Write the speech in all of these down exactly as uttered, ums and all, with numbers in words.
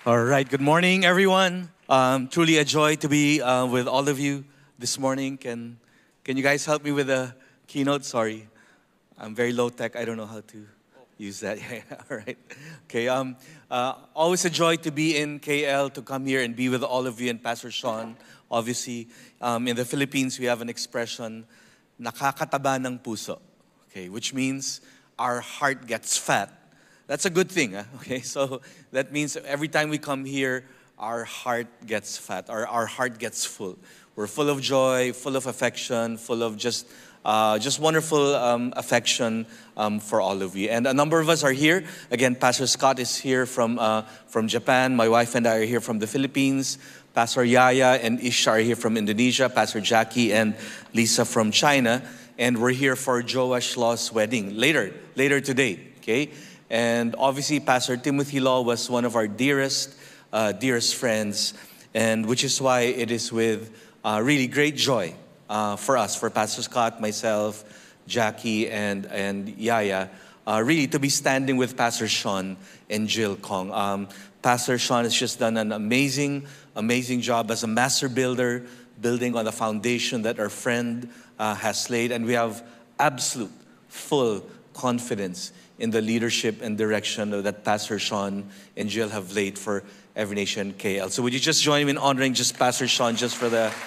All right, good morning, everyone. Um, truly a joy to be uh, with all of you this morning. Can, can you guys help me with the keynote? Sorry, I'm very low tech. I don't know how to use that. Yeah, all right. Okay. Um, uh, always a joy to be in K L, to come here and be with all of you and Pastor Sean. Obviously, um, in the Philippines, we have an expression, nakakataba ng puso. Okay, which means our heart gets fat. That's a good thing, huh? Okay? So that means every time we come here, our heart gets fat, our, our heart gets full. We're full of joy, full of affection, full of just uh, just wonderful um, affection um, for all of you. And a number of us are here. Again, Pastor Scott is here from, uh, from Japan. My wife and I are here from the Philippines. Pastor Yaya and Isha are here from Indonesia. Pastor Jackie and Lisa from China. And we're here for Joash Law's wedding later, later today, okay? And obviously, Pastor Timothy Law was one of our dearest, uh, dearest friends, and which is why it is with uh, really great joy uh, for us, for Pastor Scott, myself, Jackie, and and Yaya, uh, really to be standing with Pastor Sean and Jill Kong. Um, Pastor Sean has just done an amazing, amazing job as a master builder, building on the foundation that our friend uh, has laid, and we have absolute, full confidence in the leadership and direction that Pastor Sean and Jill have laid for Every Nation K L. So would you just join me in honoring just Pastor Sean just for the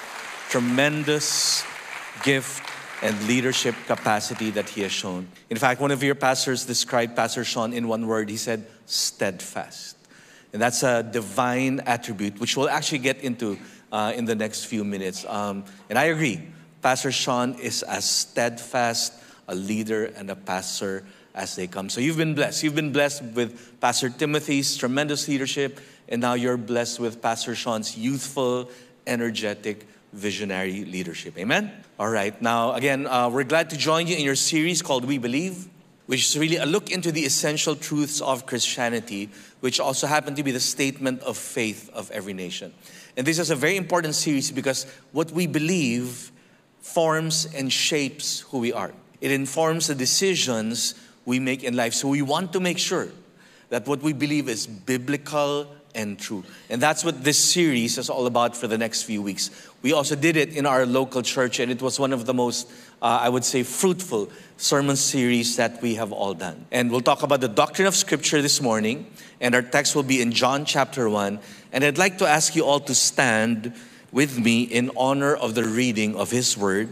tremendous gift and leadership capacity that he has shown. In fact, one of your pastors described Pastor Sean in one word. He said, steadfast. And that's a divine attribute, which we'll actually get into uh, in the next few minutes. Um, and I agree, Pastor Sean is as steadfast a leader and a pastor as they come. So you've been blessed. You've been blessed with Pastor Timothy's tremendous leadership, and now you're blessed with Pastor Sean's youthful, energetic, visionary leadership. Amen? All right. Now, again, uh, we're glad to join you in your series called We Believe, which is really a look into the essential truths of Christianity, which also happen to be the statement of faith of every nation. And this is a very important series because what we believe forms and shapes who we are. It informs the decisions we make in life. So we want to make sure that what we believe is biblical and true. And that's what this series is all about for the next few weeks. We also did it in our local church, and it was one of the most, uh, I would say, fruitful sermon series that we have all done. And we'll talk about the doctrine of Scripture this morning, and our text will be in John chapter one. And I'd like to ask you all to stand with me in honor of the reading of His Word.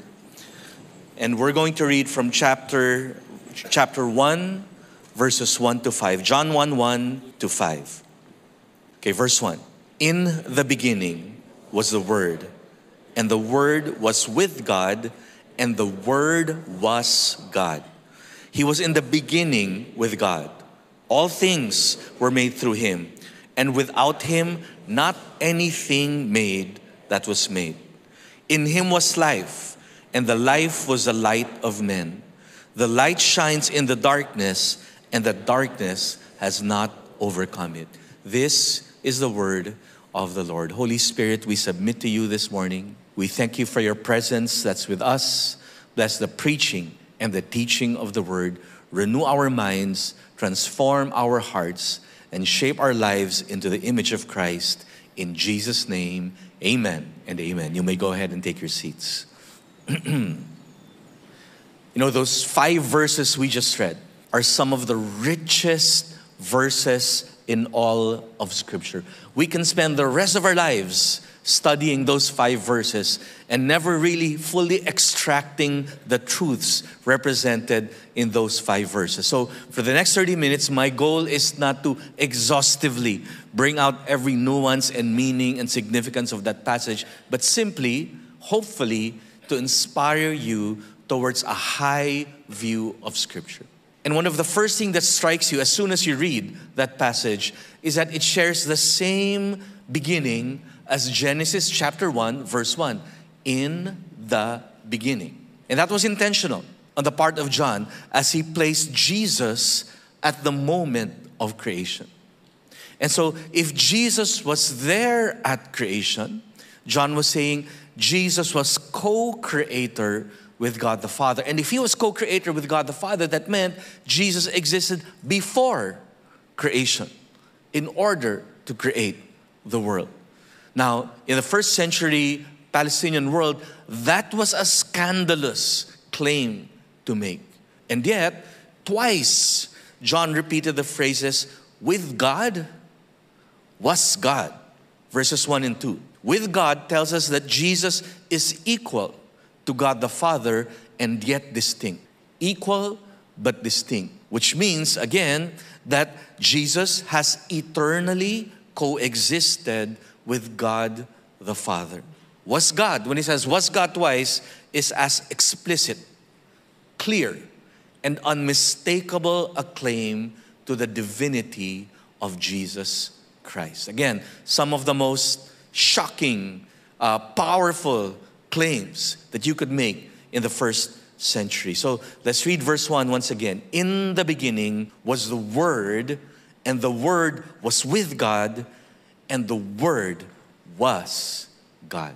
And we're going to read from chapter chapter one, verses one to five. John one, one to five. Okay, verse one. In the beginning was the Word, and the Word was with God, and the Word was God. He was in the beginning with God. All things were made through Him, and without Him, not anything made that was made. In Him was life, and the life was the light of men. The light shines in the darkness, and the darkness has not overcome it. This is the word of the Lord. Holy Spirit, we submit to you this morning. We thank you for your presence that's with us. Bless the preaching and the teaching of the word. Renew our minds, transform our hearts, and shape our lives into the image of Christ. In Jesus' name, amen and amen. You may go ahead and take your seats. You know, those five verses we just read are some of the richest verses in all of Scripture. We can spend the rest of our lives studying those five verses and never really fully extracting the truths represented in those five verses. So for the next thirty minutes, my goal is not to exhaustively bring out every nuance and meaning and significance of that passage, but simply, hopefully, to inspire you towards a high view of Scripture. And one of the first things that strikes you as soon as you read that passage is that it shares the same beginning as Genesis chapter one, verse one. In the beginning. And that was intentional on the part of John as he placed Jesus at the moment of creation. And so if Jesus was there at creation, John was saying Jesus was co-creator with God the Father. And if He was co-creator with God the Father, that meant Jesus existed before creation in order to create the world. Now, in the first century Palestinian world, that was a scandalous claim to make. And yet, twice, John repeated the phrases, with God, was God. Verses one and two. With God tells us that Jesus is equal to God the Father and yet distinct. Equal but distinct. Which means, again, that Jesus has eternally coexisted with God the Father. Was God, when he says was God twice, is as explicit, clear, and unmistakable a claim to the divinity of Jesus Christ. Again, some of the most shocking, uh, powerful claims that you could make in the first century. So let's read verse one once again. In the beginning was the Word, and the Word was with God, and the Word was God.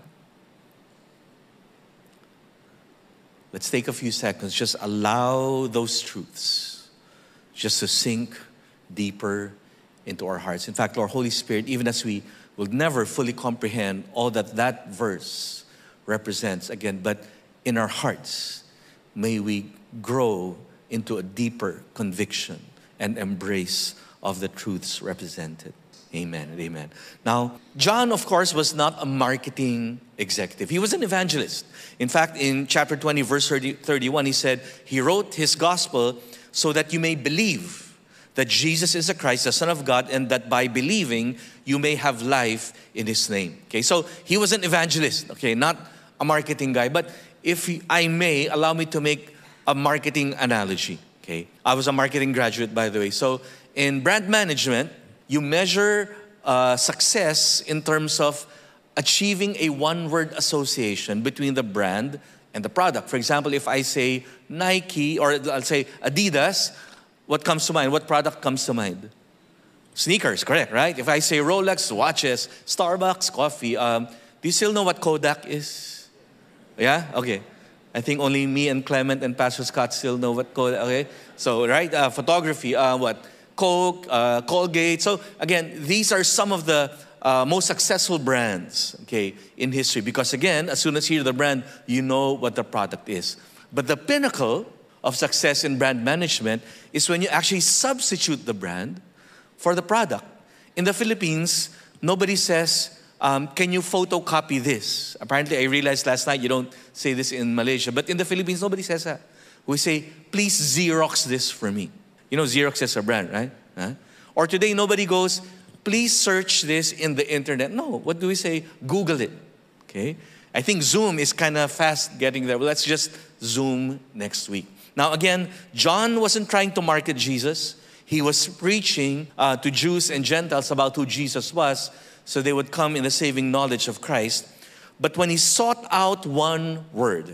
Let's take a few seconds. Just allow those truths just to sink deeper into our hearts. In fact, Lord Holy Spirit, even as we will never fully comprehend all that that verse represents, again, but in our hearts, may we grow into a deeper conviction and embrace of the truths represented. Amen and amen. Now, John, of course, was not a marketing executive. He was an evangelist. In fact, in chapter twenty, verse thirty-one, he said, he wrote his gospel so that you may believe that Jesus is the Christ, the Son of God, and that by believing, you may have life in His name. Okay, so he was an evangelist, okay, not a marketing guy. But if I may, allow me to make a marketing analogy, okay? I was a marketing graduate, by the way. So in brand management, you measure uh, success in terms of achieving a one-word association between the brand and the product. For example, if I say Nike, or I'll say Adidas, what comes to mind? What product comes to mind? Sneakers, correct, right? If I say Rolex, watches, Starbucks, coffee. Um, do you still know what Kodak is? Yeah? Okay. I think only me and Clement and Pastor Scott still know what Kodak, okay? So, right, uh, photography, uh, what? Coke, uh, Colgate. So again, these are some of the uh, most successful brands, okay, in history. Because again, as soon as you hear the brand, you know what the product is. But the pinnacle of success in brand management is when you actually substitute the brand for the product. In the Philippines, nobody says, um, can you photocopy this? Apparently, I realized last night you don't say this in Malaysia. But in the Philippines, nobody says that. We say, please Xerox this for me. You know, Xerox is a brand, right? Huh? Or today, nobody goes, please search this in the internet. No, what do we say? Google it, okay? I think Zoom is kind of fast getting there. Well, let's just Zoom next week. Now, again, John wasn't trying to market Jesus. He was preaching uh, to Jews and Gentiles about who Jesus was, so they would come in the saving knowledge of Christ. But when he sought out one word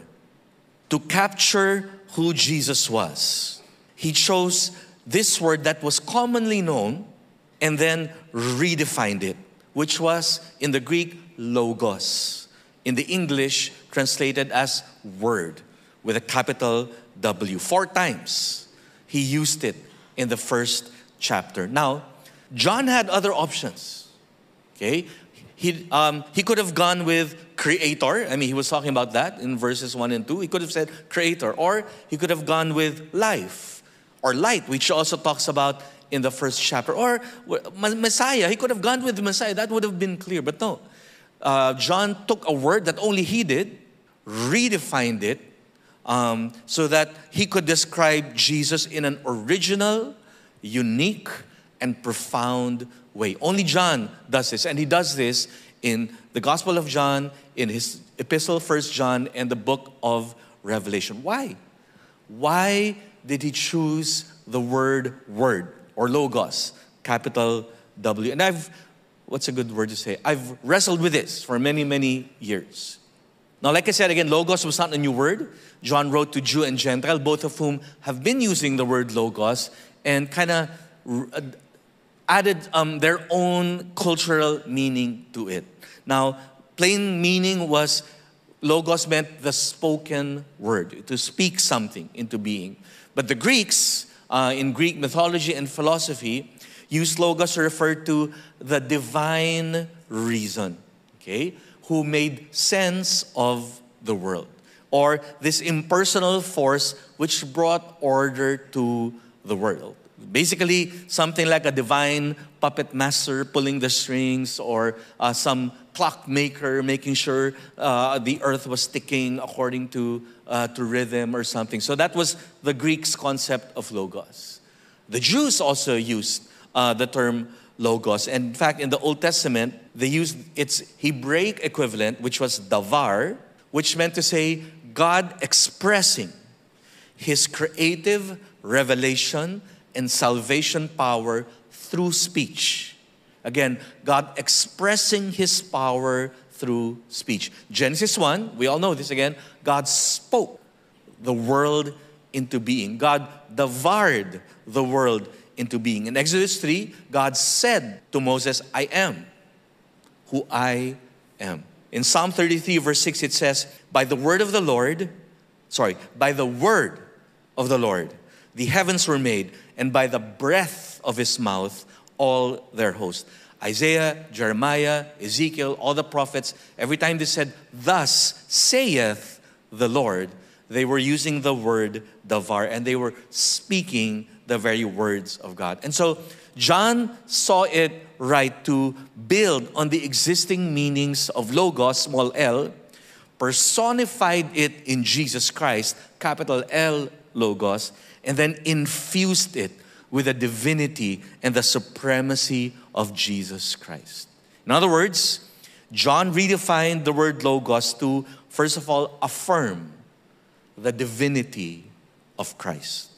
to capture who Jesus was, he chose this word that was commonly known and then redefined it, which was in the Greek, logos. In the English, translated as word with a capital W. Four times he used it in the first chapter. Now, John had other options, okay? He, um, he could have gone with creator. I mean, he was talking about that in verses one and two. He could have said creator, or he could have gone with life, or light, which also talks about in the first chapter. Or Messiah, he could have gone with Messiah. That would have been clear. But no, uh, John took a word that only he did, redefined it, um, so that he could describe Jesus in an original, unique, and profound way. Only John does this. And he does this in the Gospel of John, in his epistle, First John, and the book of Revelation. Why? Why did he choose the word word or logos, capital W? And I've, what's a good word to say? I've wrestled with this for many, many years. Now, like I said, again, logos was not a new word. John wrote to Jew and Gentile, both of whom have been using the word logos and kind of added um, their own cultural meaning to it. Now, plain meaning was, logos meant the spoken word, to speak something into being. But the Greeks, uh, in Greek mythology and philosophy, used logos to refer to the divine reason, okay, who made sense of the world, or this impersonal force which brought order to the world. Basically, something like a divine puppet master pulling the strings, or uh, some clockmaker making sure uh, the earth was ticking according to, uh, to rhythm or something. So that was the Greeks' concept of logos. The Jews also used uh, the term logos. And in fact, in the Old Testament, they used its Hebraic equivalent, which was davar, which meant to say God expressing His creative revelation and salvation power through speech. Again, God expressing His power through speech. Genesis one, we all know this again, God spoke the world into being. God davared the world into being. In Exodus three, God said to Moses, I am who I am. In Psalm thirty-three, verse six, it says, by the word of the Lord, sorry, by the word of the Lord, the heavens were made, and by the breath of His mouth, all their host. Isaiah, Jeremiah, Ezekiel, all the prophets, every time they said, thus saith the Lord, they were using the word davar, and they were speaking the very words of God. And so John saw it right to build on the existing meanings of logos, small l, personified it in Jesus Christ, capital L logos, and then infused it with the divinity and the supremacy of Jesus Christ. In other words, John redefined the word logos to, first of all, affirm the divinity of Christ.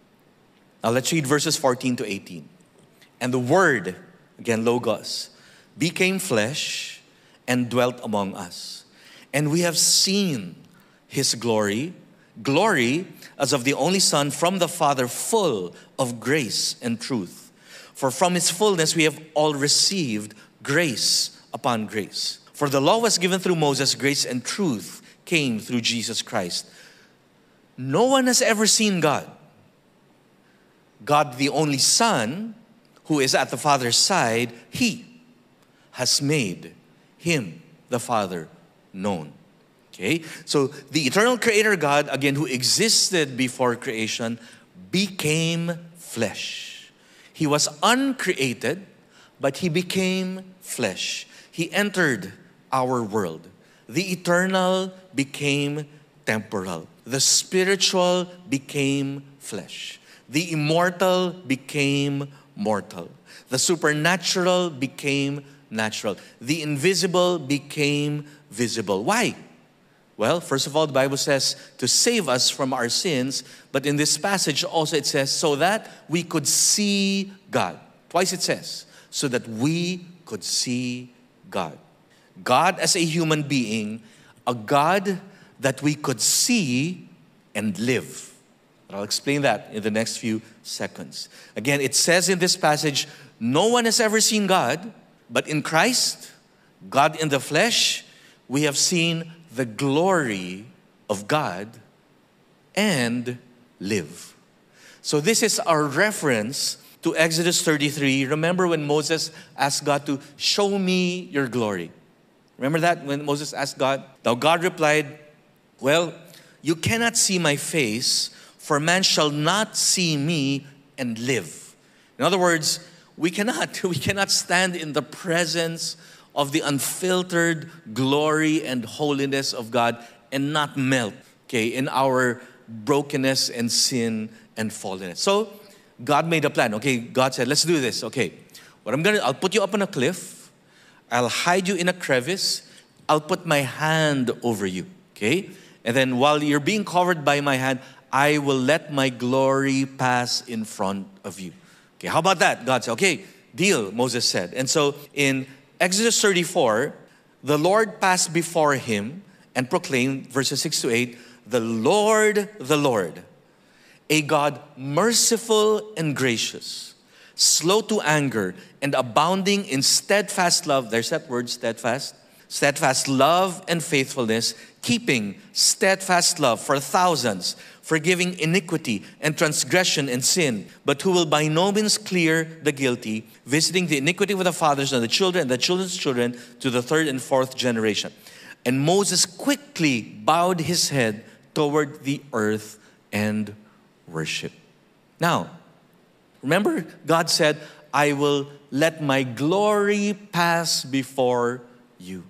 Now let's read verses fourteen to eighteen. And the Word, again logos, became flesh and dwelt among us. And we have seen His glory, glory as of the only Son from the Father, full of grace and truth. For from His fullness we have all received grace upon grace. For the law was given through Moses, grace and truth came through Jesus Christ. No one has ever seen God. God, the only Son, who is at the Father's side, He has made Him, the Father, known. Okay? So the eternal Creator God, again, who existed before creation, became flesh. He was uncreated, but He became flesh. He entered our world. The eternal became temporal. The spiritual became flesh. The immortal became mortal. The supernatural became natural. The invisible became visible. Why? Well, first of all, the Bible says to save us from our sins, but in this passage also it says so that we could see God. Twice it says, so that we could see God. God as a human being, a God that we could see and live. I'll explain that in the next few seconds. Again, it says in this passage, no one has ever seen God, but in Christ, God in the flesh, we have seen the glory of God and live. So this is our reference to Exodus thirty-three. Remember when Moses asked God to show me your glory? Remember that when Moses asked God? Now God replied, well, you cannot see my face, for man shall not see me and live. In other words, we cannot, we cannot stand in the presence of the unfiltered glory and holiness of God and not melt, okay, in our brokenness and sin and fallenness. So God made a plan. Okay, God said, let's do this. Okay, what I'm gonna, I'll put you up on a cliff. I'll hide you in a crevice. I'll put my hand over you. Okay, and then while you're being covered by my hand, I will let my glory pass in front of you. Okay, how about that? God said, okay, deal, Moses said. And so in Exodus thirty-four, the Lord passed before him and proclaimed, verses six to eight, the Lord, the Lord, a God merciful and gracious, slow to anger and abounding in steadfast love. There's that word, steadfast. Steadfast love and faithfulness, keeping steadfast love for thousands, forgiving iniquity and transgression and sin, but who will by no means clear the guilty, visiting the iniquity of the fathers and the children and the children's children to the third and fourth generation. And Moses quickly bowed his head toward the earth and worshiped. Now, remember God said, I will let my glory pass before you.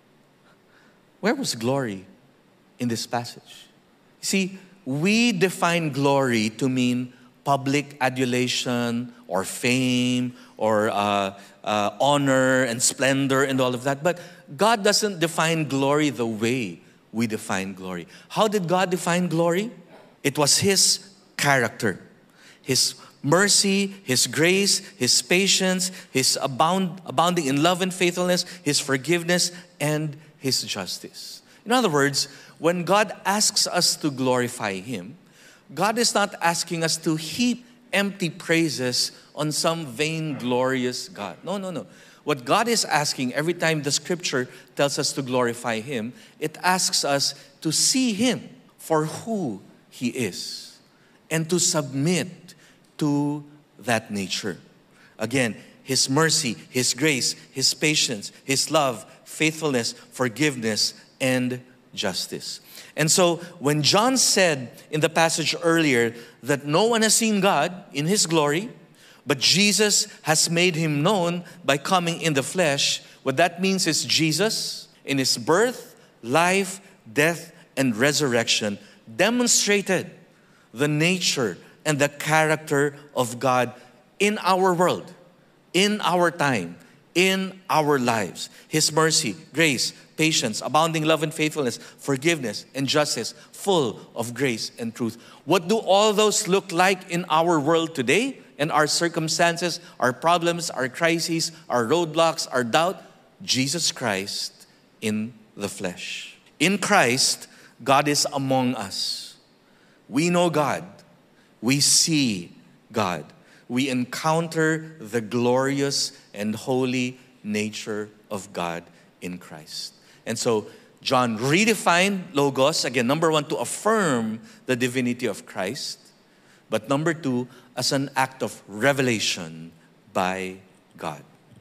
Where was glory in this passage? See, we define glory to mean public adulation or fame or uh, uh, honor and splendor and all of that. But God doesn't define glory the way we define glory. How did God define glory? It was His character, His mercy, His grace, His patience, His abound, abounding in love and faithfulness, His forgiveness, and His justice. In other words, when God asks us to glorify Him, God is not asking us to heap empty praises on some vainglorious God. No, no, no. What God is asking every time the scripture tells us to glorify Him, it asks us to see Him for who He is and to submit to that nature. Again, His mercy, His grace, His patience, His love, faithfulness, forgiveness, and justice. And so when John said in the passage earlier that no one has seen God in His glory, but Jesus has made Him known by coming in the flesh, what that means is Jesus in His birth, life, death, and resurrection demonstrated the nature and the character of God in our world, in our time, in our lives. His mercy, grace, patience, abounding love and faithfulness, forgiveness and justice, full of grace and truth. What do all those look like in our world today and our circumstances, our problems, our crises, our roadblocks, our doubt? Jesus Christ in the flesh. In Christ, God is among us. We know God. We see God. We encounter the glorious and holy nature of God in Christ. And so John redefined Logos, again, number one, to affirm the divinity of Christ, but number two, as an act of revelation by God.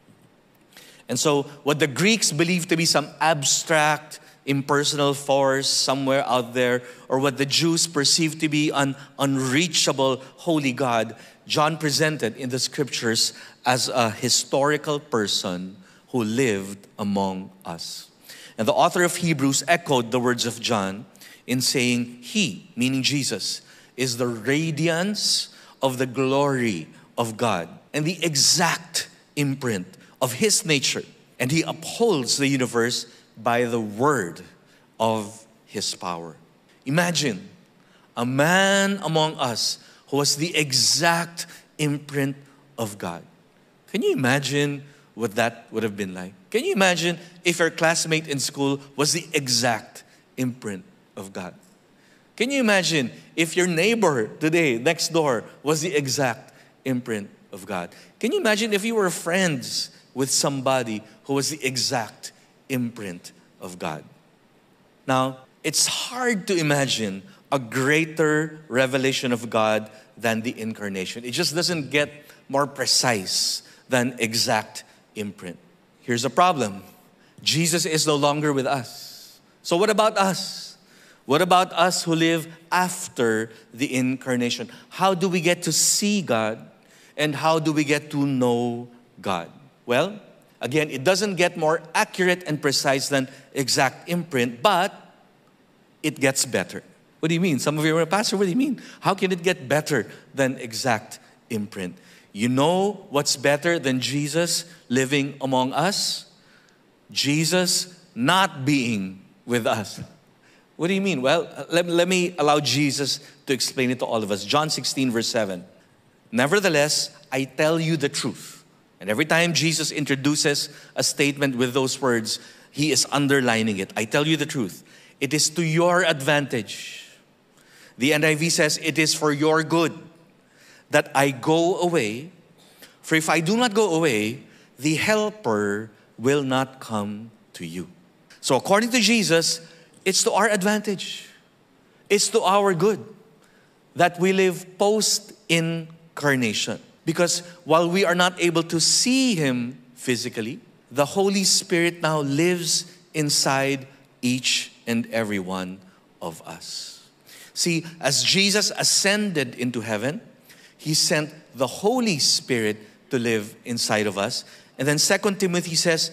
And so what the Greeks believed to be some abstract, impersonal force somewhere out there, or what the Jews perceived to be an unreachable holy God, John presented in the scriptures as a historical person who lived among us. And the author of Hebrews echoed the words of John in saying, He, meaning Jesus, is the radiance of the glory of God and the exact imprint of His nature. And He upholds the universe by the word of His power. Imagine a man among us who was the exact imprint of God. Can you imagine what that would have been like? Can you imagine if your classmate in school was the exact imprint of God? Can you imagine if your neighbor today, next door, was the exact imprint of God? Can you imagine if you were friends with somebody who was the exact imprint of God? Now, it's hard to imagine a greater revelation of God than the incarnation. It just doesn't get more precise than exact imprint. Here's the problem. Jesus is no longer with us. So what about us? What about us who live after the incarnation? How do we get to see God? And how do we get to know God? Well, again, it doesn't get more accurate and precise than exact imprint, but it gets better. What do you mean? Some of you are, Pastor, what do you mean? How can it get better than exact imprint? You know what's better than Jesus living among us? Jesus not being with us. What do you mean? Well, let, let me allow Jesus to explain it to all of us. John sixteen verse seven. Nevertheless, I tell you the truth. And every time Jesus introduces a statement with those words, He is underlining it. I tell you the truth. It is to your advantage. The N I V says, it is for your good that I go away. For if I do not go away, the Helper will not come to you. So according to Jesus, it's to our advantage. It's to our good. that we live post-incarnation. Because while we are not able to see Him physically, the Holy Spirit now lives inside each and every one of us. See, as Jesus ascended into heaven, He sent the Holy Spirit to live inside of us. And then Second Timothy says,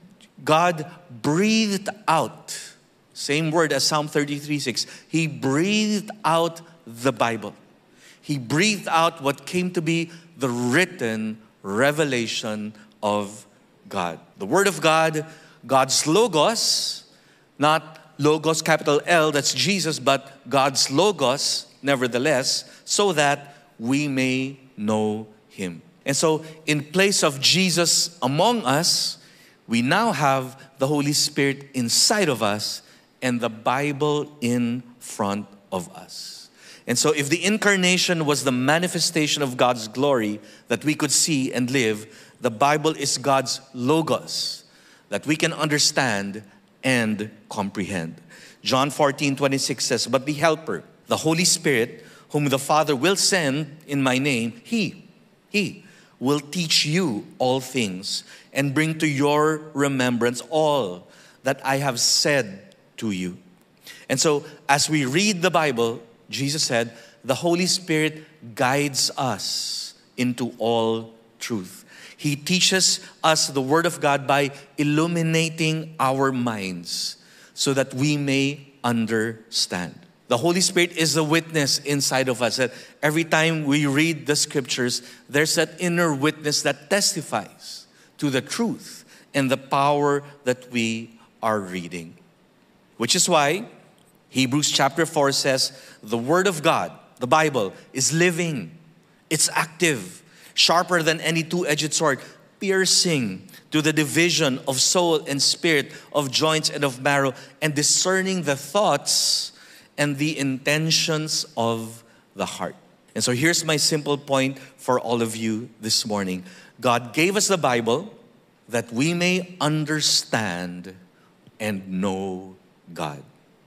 God breathed out, same word as Psalm thirty-three six, He breathed out the Bible. He breathed out what came to be the written revelation of God. The Word of God, God's Logos, not Logos capital L, that's Jesus, but God's Logos, nevertheless, so that we may know Him. And so, in place of Jesus among us, we now have the Holy Spirit inside of us and the Bible in front of us. And so, if the incarnation was the manifestation of God's glory that we could see and live, the Bible is God's Logos that we can understand and comprehend. John fourteen twenty-six says, but the Helper, the Holy Spirit, whom the Father will send in my name, He, He will teach you all things and bring to your remembrance all that I have said to you. And so, as we read the Bible, Jesus said, the Holy Spirit guides us into all truth. He teaches us the Word of God by illuminating our minds so that we may understand. The Holy Spirit is the witness inside of us that every time we read the Scriptures, there's that inner witness that testifies to the truth and the power that we are reading. Which is why Hebrews chapter four says, the Word of God, the Bible, is living, it's active, sharper than any two-edged sword, piercing to the division of soul and spirit, of joints and of marrow, and discerning the thoughts and the intentions of the heart. And so here's my simple point for all of you this morning. God gave us the Bible that we may understand and know God.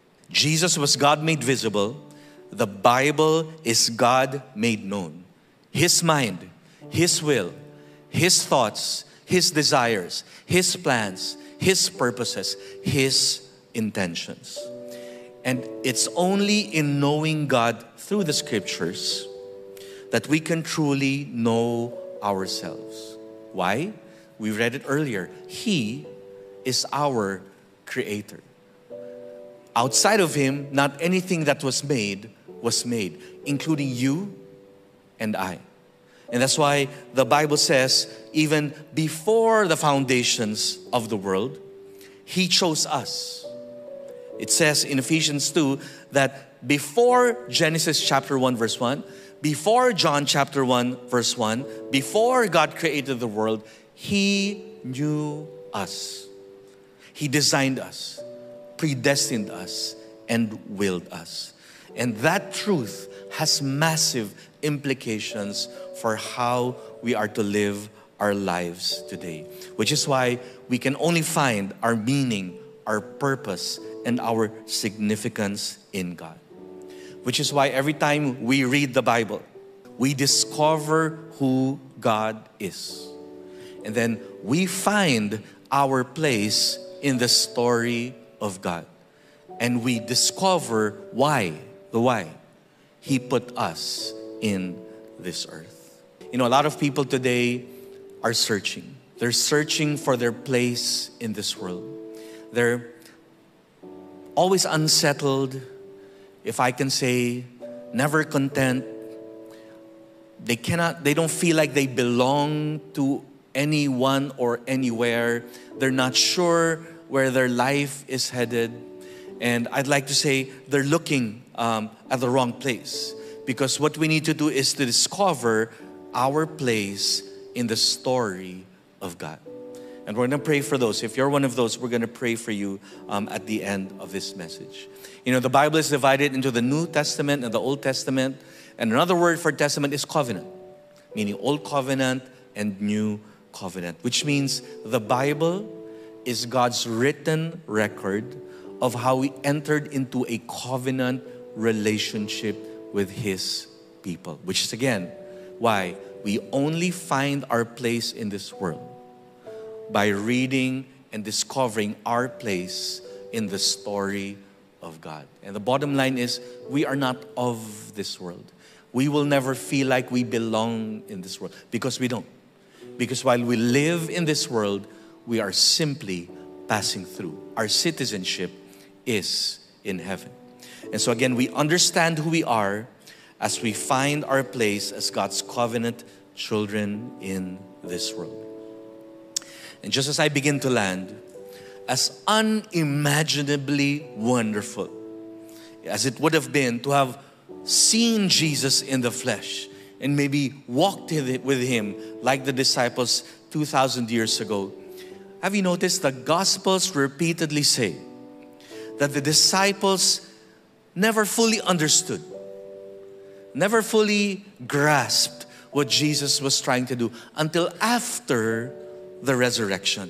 Jesus was God made visible. The Bible is God made known. His mind, His will, His thoughts, His desires, His plans, His purposes, His intentions. And it's only in knowing God through the Scriptures that we can truly know ourselves. Why? We read it earlier. He is our Creator. Outside of Him, not anything that was made was made, including you and I. And that's why the Bible says, even before the foundations of the world, He chose us. It says in Ephesians two that before Genesis chapter one verse one, before John chapter one verse one, before God created the world, He knew us. He designed us, predestined us, and willed us. And that truth has massive implications for how we are to live our lives today. Which is why we can only find our meaning, our purpose, and our significance in God. Which is why every time we read the Bible, we discover who God is. And then we find our place in the story of God. And we discover why, the why, He put us in this earth. You know, a lot of people today are searching. They're searching for their place in this world. They're always unsettled, if I can say, never content. They cannot, they don't feel like they belong to anyone or anywhere. They're not sure where their life is headed. And I'd like to say they're looking um, at the wrong place. Because what we need to do is to discover our place in the story of God. And we're going to pray for those. If you're one of those, we're going to pray for you um, at the end of this message. You know, the Bible is divided into the New Testament and the Old Testament. And another word for testament is covenant, meaning Old Covenant and New Covenant, which means the Bible is God's written record of how we entered into a covenant relationship with His people. Which is again, why we only find our place in this world by reading and discovering our place in the story of God. And the bottom line is, we are not of this world. We will never feel like we belong in this world, because we don't. Because while we live in this world, we are simply passing through. Our citizenship is in heaven. And so again, we understand who we are as we find our place as God's covenant children in this world. And just as I begin to land, as unimaginably wonderful as it would have been to have seen Jesus in the flesh and maybe walked with Him like the disciples two thousand years ago, have you noticed the Gospels repeatedly say that the disciples never fully understood, never fully grasped what Jesus was trying to do until after the resurrection.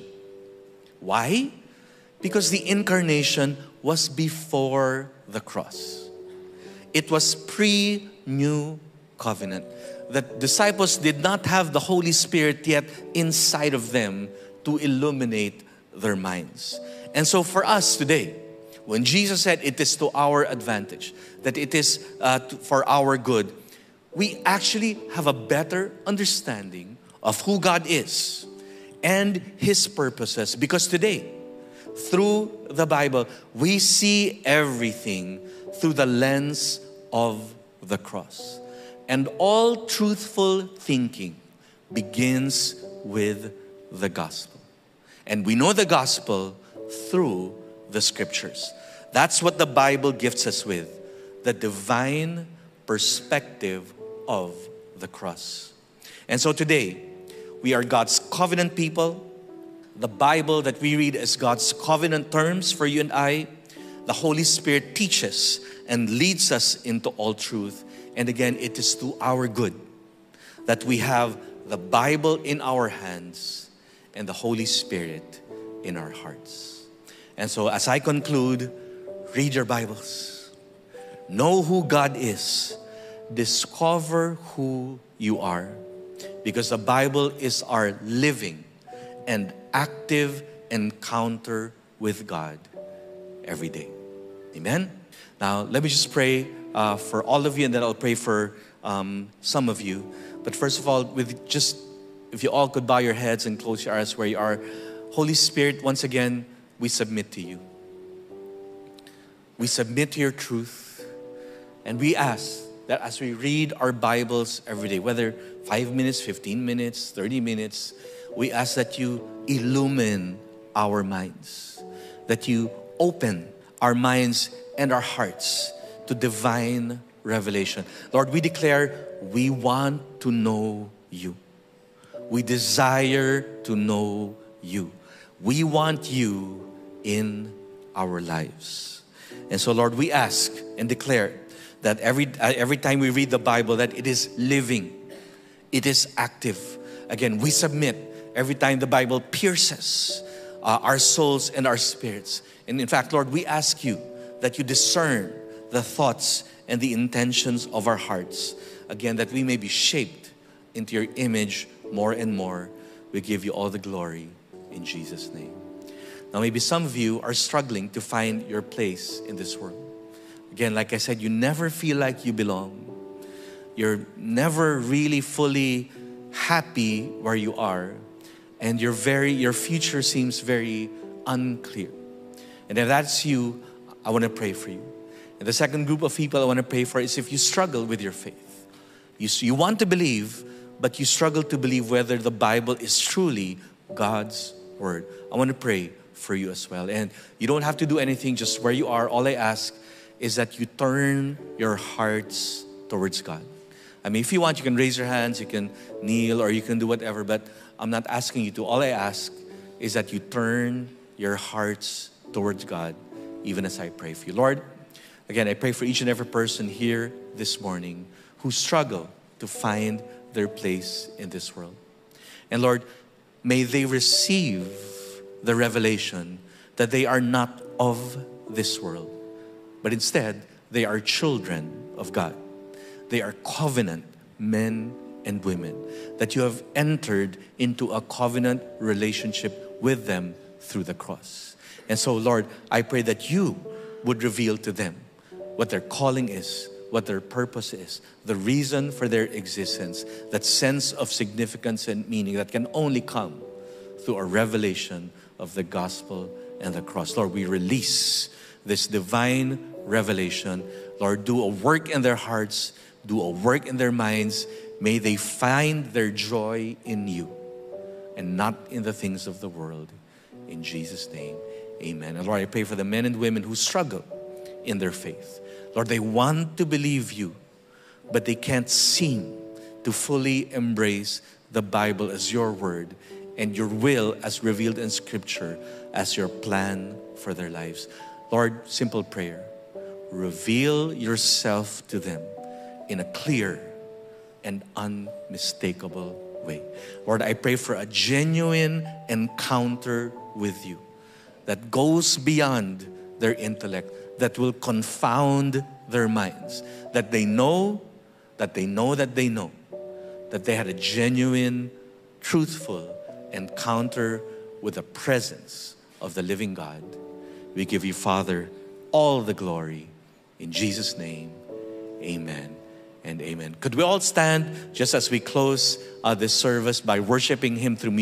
Why? Because the incarnation was before the cross. It was pre-new covenant. The disciples did not have the Holy Spirit yet inside of them to illuminate their minds. And so for us today, when Jesus said it is to our advantage, that it is uh, to, for our good, we actually have a better understanding of who God is and His purposes. Because today, through the Bible, we see everything through the lens of the cross. And all truthful thinking begins with the gospel. And we know the gospel through the scriptures. That's what the Bible gifts us with, the divine perspective of the cross. And so today, we are God's covenant people. The Bible that we read is God's covenant terms for you and I. The Holy Spirit teaches and leads us into all truth. And again, it is to our good that we have the Bible in our hands and the Holy Spirit in our hearts. And so as I conclude, read your Bibles. Know who God is. Discover who you are. Because the Bible is our living and active encounter with God every day. Amen? Now, let me just pray uh, for all of you, and then I'll pray for um, some of you. But first of all, with just, if you all could bow your heads and close your eyes where you are. Holy Spirit, once again, we submit to you. We submit to your truth. And we ask that as we read our Bibles every day, whether five minutes, fifteen minutes, thirty minutes, we ask that you illumine our minds, that you open our minds and our hearts to divine revelation. Lord, we declare we want to know you. We desire to know you. We want you in our lives. And so, Lord, we ask and declare that every, uh, every time we read the Bible, that it is living, it is active. Again, we submit every time the Bible pierces uh, our souls and our spirits. And in fact, Lord, we ask you that you discern the thoughts and the intentions of our hearts. Again, that we may be shaped into your image more and more. We give you all the glory in Jesus' name. Now, maybe some of you are struggling to find your place in this world. Again, like I said, you never feel like you belong. You're never really fully happy where you are. And you're very, your future seems very unclear. And if that's you, I want to pray for you. And the second group of people I want to pray for is if you struggle with your faith. You, you want to believe, but you struggle to believe whether the Bible is truly God's Word. I want to pray for you as well. And you don't have to do anything, just where you are. All I ask is that you turn your hearts towards God. I mean, if you want, you can raise your hands, you can kneel, or you can do whatever, but I'm not asking you to. All I ask is that you turn your hearts towards God, even as I pray for you. Lord, again, I pray for each and every person here this morning who struggle to find their place in this world. And Lord, may they receive the revelation that they are not of this world, but instead, they are children of God. They are covenant men and women, that you have entered into a covenant relationship with them through the cross. And so, Lord, I pray that you would reveal to them what their calling is, what their purpose is, the reason for their existence, that sense of significance and meaning that can only come through a revelation of the gospel and the cross. Lord, we release this divine revelation. Lord, do a work in their hearts, do a work in their minds. May they find their joy in you and not in the things of the world. In Jesus' name, amen. And Lord, I pray for the men and women who struggle in their faith. Lord, they want to believe you, but they can't seem to fully embrace the Bible as your word and your will as revealed in Scripture as your plan for their lives. Lord, simple prayer. Reveal yourself to them in a clear and unmistakable way. Lord, I pray for a genuine encounter with you that goes beyond their intellect, that will confound their minds, that they know, that they know that they know, that they had a genuine, truthful encounter with the presence of the living God. We give you, Father, all the glory. In Jesus' name, amen and amen. Could we all stand just as we close uh, this service by worshiping Him through music?